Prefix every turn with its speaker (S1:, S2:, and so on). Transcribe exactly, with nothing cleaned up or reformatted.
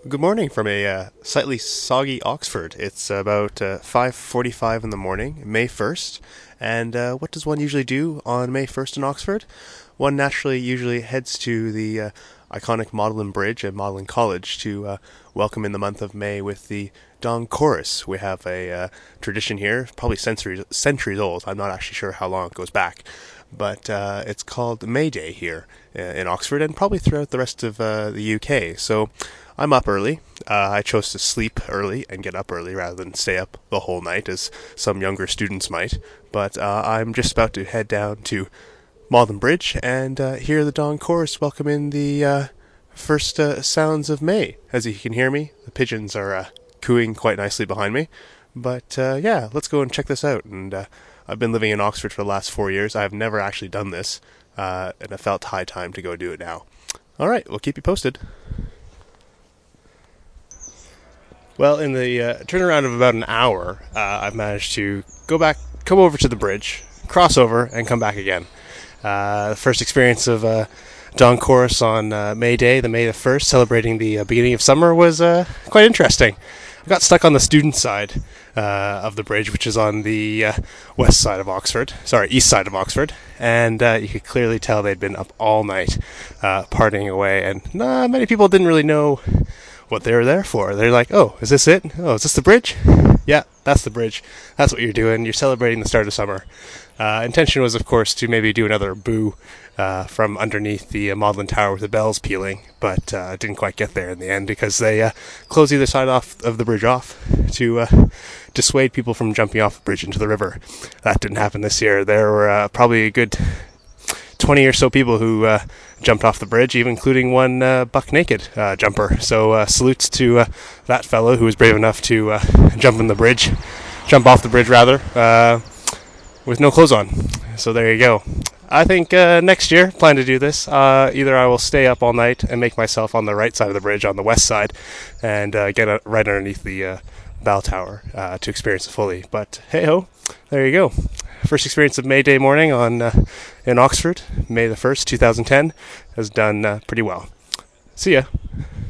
S1: Good morning from a uh, slightly soggy Oxford. It's about uh, five forty-five in the morning, May first. And uh, what does one usually do on May first in Oxford? One naturally usually heads to the uh, iconic Magdalen Bridge at Magdalen College to uh, welcome in the month of May with the Dawn Chorus. We have a uh, tradition here, probably centuries, centuries old. I'm not actually sure how long it goes back. But uh, it's called May Day here uh, in Oxford and probably throughout the rest of uh, the U K. So I'm up early. Uh, I chose to sleep early and get up early rather than stay up the whole night as some younger students might. But uh, I'm just about to head down to Malden Bridge and uh, hear the Dawn Chorus welcome in the uh, first uh, sounds of May. As you can hear me, the pigeons are uh, cooing quite nicely behind me. But uh, yeah, let's go and check this out. And uh, I've been living in Oxford for the last four years. I've never actually done this, uh, and it felt high time to go do it now. All right, we'll keep you posted. Well, in the uh, turnaround of about an hour, uh, I've managed to go back, come over to the bridge, cross over, and come back again. Uh, the first experience of uh, Dawn Chorus on uh, May Day, the May the first, celebrating the uh, beginning of summer, was uh, quite interesting. I got stuck on the student side uh, of the bridge, which is on the uh, west side of Oxford, sorry, east side of Oxford, and uh, you could clearly tell they'd been up all night uh, partying away, and uh, many people didn't really know what they were there for. They're like, oh, is this it? Oh, is this the bridge? Yeah, that's the bridge. That's what you're doing. You're celebrating the start of summer. Uh, intention was, of course, to maybe do another boo uh, from underneath the uh, Magdalen Tower with the bells pealing, but uh, didn't quite get there in the end because they uh, closed either side off of the bridge off to uh, dissuade people from jumping off the bridge into the river. That didn't happen this year. There were uh, probably a good twenty or so people who uh, jumped off the bridge, even including one uh, buck naked uh, jumper. So uh, salutes to uh, that fellow who was brave enough to uh, jump in the bridge, jump off the bridge rather, uh, with no clothes on. So there you go. I think uh, next year, plan to do this. Uh, either I will stay up all night and make myself on the right side of the bridge, on the west side, and uh, get uh, right underneath the uh, bell tower uh, to experience it fully. But hey ho, there you go. First experience of May Day morning on uh, in Oxford, May the first, two thousand ten, has done uh, pretty well. See ya.